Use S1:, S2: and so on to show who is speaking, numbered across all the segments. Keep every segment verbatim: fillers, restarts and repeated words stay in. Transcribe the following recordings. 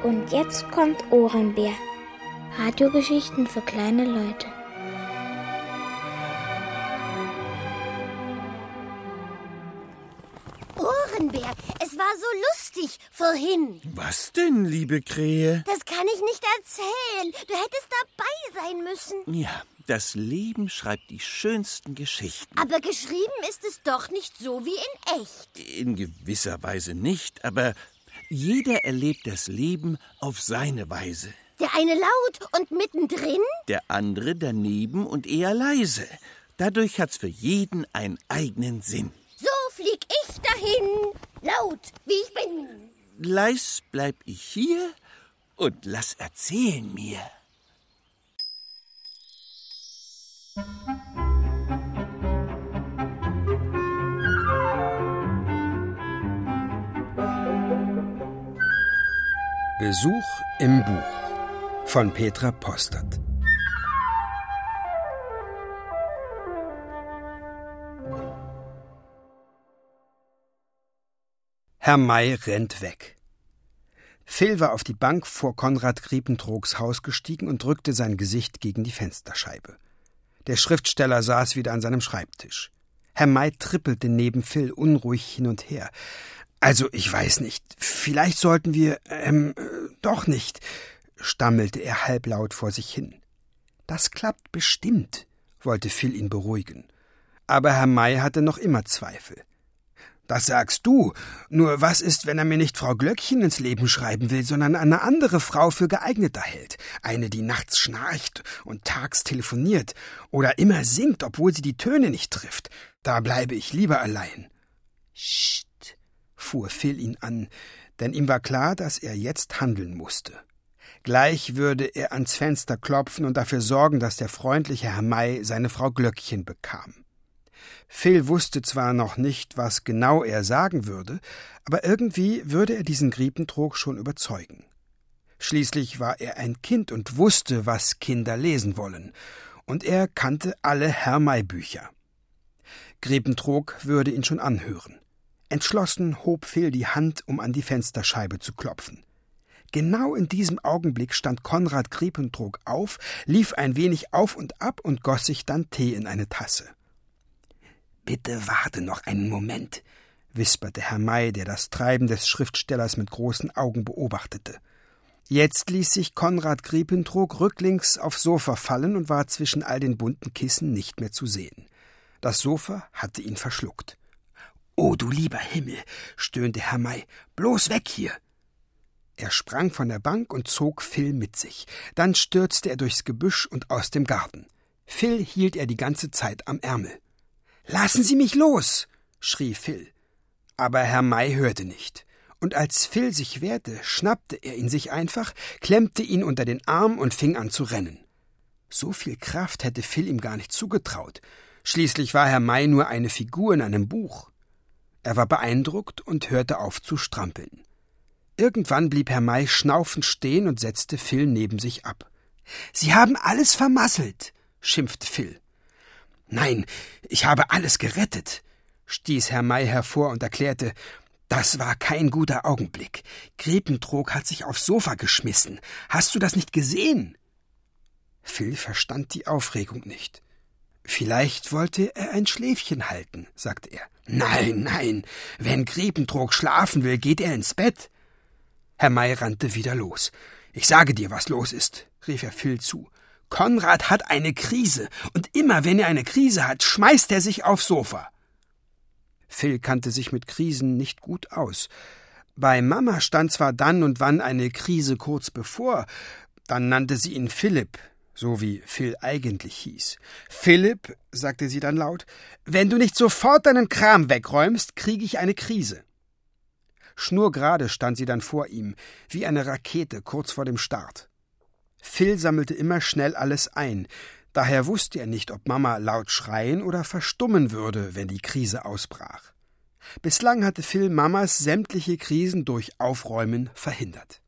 S1: Und jetzt kommt Ohrenbär. Radiogeschichten für kleine Leute.
S2: Ohrenbär, es war so lustig vorhin.
S3: Was denn, liebe Krähe?
S2: Das kann ich nicht erzählen. Du hättest dabei sein müssen.
S3: Ja, das Leben schreibt die schönsten Geschichten.
S2: Aber geschrieben ist es doch nicht so wie in echt.
S3: In gewisser Weise nicht, aber jeder erlebt das Leben auf seine Weise.
S2: Der eine laut und mittendrin?
S3: Der andere daneben und eher leise. Dadurch hat's für jeden einen eigenen Sinn.
S2: So flieg ich dahin, laut wie ich bin.
S3: Leis bleib ich hier und lass erzählen mir.
S4: Besuch im Buch von Petra Postert. Herr May rennt weg. Phil war auf die Bank vor Konrad Griepentrogs Haus gestiegen und drückte sein Gesicht gegen die Fensterscheibe. Der Schriftsteller saß wieder an seinem Schreibtisch. Herr May trippelte neben Phil unruhig hin und her. »Also, ich weiß nicht. Vielleicht sollten wir, ähm, äh, doch nicht«, stammelte er halblaut vor sich hin. »Das klappt bestimmt«, wollte Phil ihn beruhigen. Aber Herr May hatte noch immer Zweifel. »Das sagst du. Nur was ist, wenn er mir nicht Frau Glöckchen ins Leben schreiben will, sondern eine andere Frau für geeigneter hält? Eine, die nachts schnarcht und tags telefoniert oder immer singt, obwohl sie die Töne nicht trifft. Da bleibe ich lieber allein.« »Psst«, fuhr Phil ihn an, denn ihm war klar, dass er jetzt handeln musste. Gleich würde er ans Fenster klopfen und dafür sorgen, dass der freundliche Herr May seine Frau Glöckchen bekam. Phil wusste zwar noch nicht, was genau er sagen würde, aber irgendwie würde er diesen Griepentrog schon überzeugen. Schließlich war er ein Kind und wusste, was Kinder lesen wollen, und er kannte alle Herr May-Bücher. Griepentrog würde ihn schon anhören. Entschlossen hob Phil die Hand, um an die Fensterscheibe zu klopfen. Genau in diesem Augenblick stand Konrad Griepentrog auf, lief ein wenig auf und ab und goss sich dann Tee in eine Tasse. »Bitte warte noch einen Moment«, wisperte Herr May, der das Treiben des Schriftstellers mit großen Augen beobachtete. Jetzt ließ sich Konrad Griepentrog rücklings aufs Sofa fallen und war zwischen all den bunten Kissen nicht mehr zu sehen. Das Sofa hatte ihn verschluckt. »Oh, du lieber Himmel«, stöhnte Herr May, »bloß weg hier!« Er sprang von der Bank und zog Phil mit sich. Dann stürzte er durchs Gebüsch und aus dem Garten. Phil hielt er die ganze Zeit am Ärmel. »Lassen Sie mich los«, schrie Phil. Aber Herr May hörte nicht. Und als Phil sich wehrte, schnappte er ihn sich einfach, klemmte ihn unter den Arm und fing an zu rennen. So viel Kraft hätte Phil ihm gar nicht zugetraut. Schließlich war Herr May nur eine Figur in einem Buch. Er war beeindruckt und hörte auf zu strampeln. Irgendwann blieb Herr May schnaufend stehen und setzte Phil neben sich ab. »Sie haben alles vermasselt«, schimpfte Phil. »Nein, ich habe alles gerettet«, stieß Herr May hervor und erklärte, »das war kein guter Augenblick. Griepentrog hat sich aufs Sofa geschmissen. Hast du das nicht gesehen?« Phil verstand die Aufregung nicht. »Vielleicht wollte er ein Schläfchen halten«, sagte er. »Nein, nein, wenn Griepentrog schlafen will, geht er ins Bett.« Herr May rannte wieder los. »Ich sage dir, was los ist«, rief er Phil zu. »Konrad hat eine Krise, und immer, wenn er eine Krise hat, schmeißt er sich aufs Sofa.« Phil kannte sich mit Krisen nicht gut aus. Bei Mama stand zwar dann und wann eine Krise kurz bevor, dann nannte sie ihn Philipp, so wie Phil eigentlich hieß. »Philipp«, sagte sie dann laut, »wenn du nicht sofort deinen Kram wegräumst, kriege ich eine Krise.« Schnurgerade stand sie dann vor ihm, wie eine Rakete kurz vor dem Start. Phil sammelte immer schnell alles ein, daher wusste er nicht, ob Mama laut schreien oder verstummen würde, wenn die Krise ausbrach. Bislang hatte Phil Mamas sämtliche Krisen durch Aufräumen verhindert.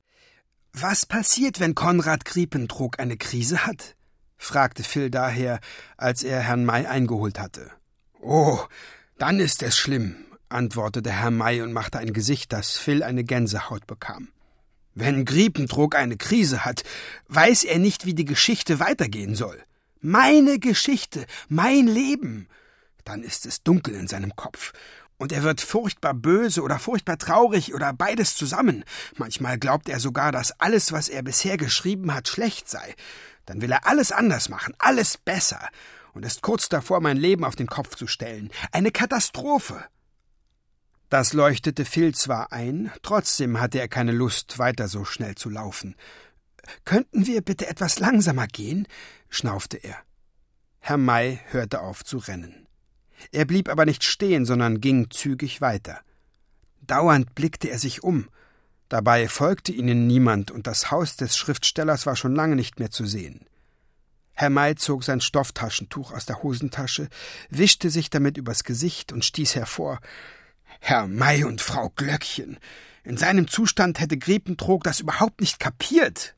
S4: »Was passiert, wenn Konrad Griepentrog eine Krise hat?« fragte Phil daher, als er Herrn May eingeholt hatte. »Oh, dann ist es schlimm«, antwortete Herr May und machte ein Gesicht, dass Phil eine Gänsehaut bekam. Wenn Griepentrog eine Krise hat, weiß er nicht, wie die Geschichte weitergehen soll. Meine Geschichte, mein Leben. Dann ist es dunkel in seinem Kopf. Und er wird furchtbar böse oder furchtbar traurig oder beides zusammen. Manchmal glaubt er sogar, dass alles, was er bisher geschrieben hat, schlecht sei. Dann will er alles anders machen, alles besser. Und ist kurz davor, mein Leben auf den Kopf zu stellen. Eine Katastrophe. Das leuchtete Phil zwar ein, trotzdem hatte er keine Lust, weiter so schnell zu laufen. »Könnten wir bitte etwas langsamer gehen?« schnaufte er. Herr May hörte auf zu rennen. Er blieb aber nicht stehen, sondern ging zügig weiter. Dauernd blickte er sich um. Dabei folgte ihnen niemand, und das Haus des Schriftstellers war schon lange nicht mehr zu sehen. Herr May zog sein Stofftaschentuch aus der Hosentasche, wischte sich damit übers Gesicht und stieß hervor: »Herr May und Frau Glöckchen! In seinem Zustand hätte Griepentrog das überhaupt nicht kapiert!«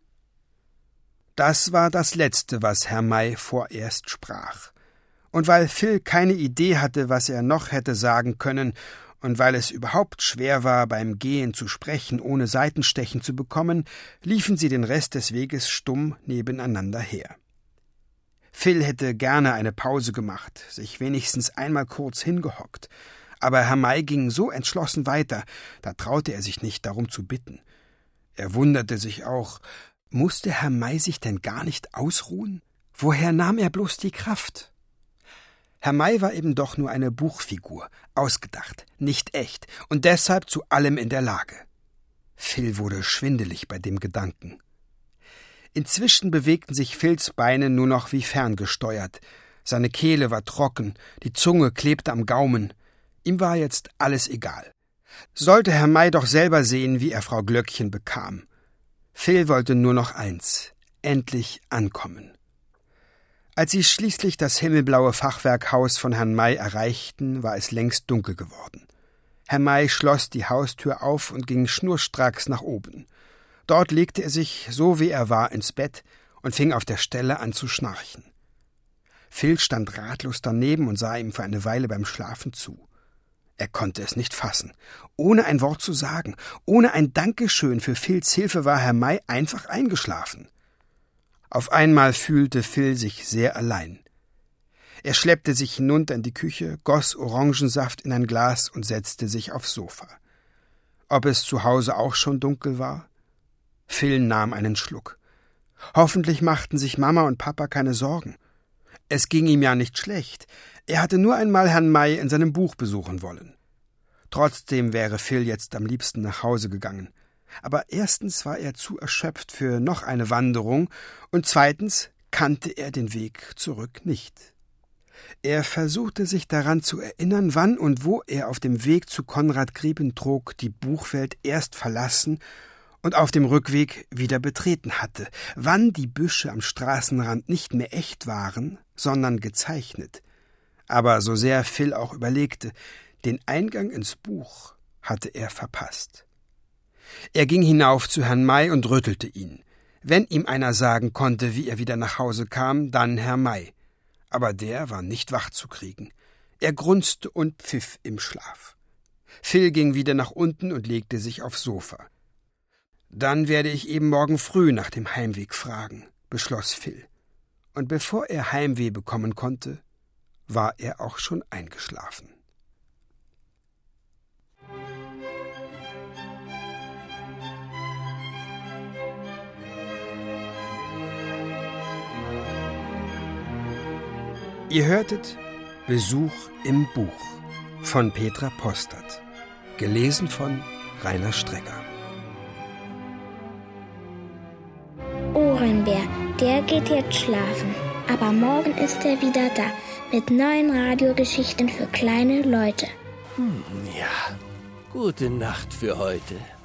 S4: Das war das Letzte, was Herr May vorerst sprach. Und weil Phil keine Idee hatte, was er noch hätte sagen können, und weil es überhaupt schwer war, beim Gehen zu sprechen, ohne Seitenstechen zu bekommen, liefen sie den Rest des Weges stumm nebeneinander her. Phil hätte gerne eine Pause gemacht, sich wenigstens einmal kurz hingehockt, aber Herr May ging so entschlossen weiter, da traute er sich nicht, darum zu bitten. Er wunderte sich auch, musste Herr May sich denn gar nicht ausruhen? Woher nahm er bloß die Kraft? Herr May war eben doch nur eine Buchfigur, ausgedacht, nicht echt und deshalb zu allem in der Lage. Phil wurde schwindelig bei dem Gedanken. Inzwischen bewegten sich Phils Beine nur noch wie ferngesteuert. Seine Kehle war trocken, die Zunge klebte am Gaumen. Ihm war jetzt alles egal. Sollte Herr May doch selber sehen, wie er Frau Glöckchen bekam. Phil wollte nur noch eins: endlich ankommen. Als sie schließlich das himmelblaue Fachwerkhaus von Herrn May erreichten, war es längst dunkel geworden. Herr May schloss die Haustür auf und ging schnurstracks nach oben. Dort legte er sich, so wie er war, ins Bett und fing auf der Stelle an zu schnarchen. Phil stand ratlos daneben und sah ihm für eine Weile beim Schlafen zu. Er konnte es nicht fassen. Ohne ein Wort zu sagen, ohne ein Dankeschön für Phils Hilfe war Herr May einfach eingeschlafen. Auf einmal fühlte Phil sich sehr allein. Er schleppte sich hinunter in die Küche, goss Orangensaft in ein Glas und setzte sich aufs Sofa. Ob es zu Hause auch schon dunkel war? Phil nahm einen Schluck. Hoffentlich machten sich Mama und Papa keine Sorgen. Es ging ihm ja nicht schlecht. Er hatte nur einmal Herrn May in seinem Buch besuchen wollen. Trotzdem wäre Phil jetzt am liebsten nach Hause gegangen. Aber erstens war er zu erschöpft für noch eine Wanderung und zweitens kannte er den Weg zurück nicht. Er versuchte sich daran zu erinnern, wann und wo er auf dem Weg zu Konrad Griepentrog die Buchwelt erst verlassen und auf dem Rückweg wieder betreten hatte, wann die Büsche am Straßenrand nicht mehr echt waren, sondern gezeichnet. Aber so sehr Phil auch überlegte, den Eingang ins Buch hatte er verpasst. Er ging hinauf zu Herrn May und rüttelte ihn. Wenn ihm einer sagen konnte, wie er wieder nach Hause kam, dann Herr May. Aber der war nicht wach zu kriegen. Er grunzte und pfiff im Schlaf. Phil ging wieder nach unten und legte sich aufs Sofa. Dann werde ich eben morgen früh nach dem Heimweg fragen, beschloss Phil. Und bevor er Heimweh bekommen konnte, war er auch schon eingeschlafen. Ihr hörtet Besuch im Buch von Petra Postert, gelesen von Rainer Strecker.
S1: Ohrenbär, der geht jetzt schlafen, aber morgen ist er wieder da mit neuen Radiogeschichten für kleine Leute.
S5: Hm, ja, gute Nacht für heute.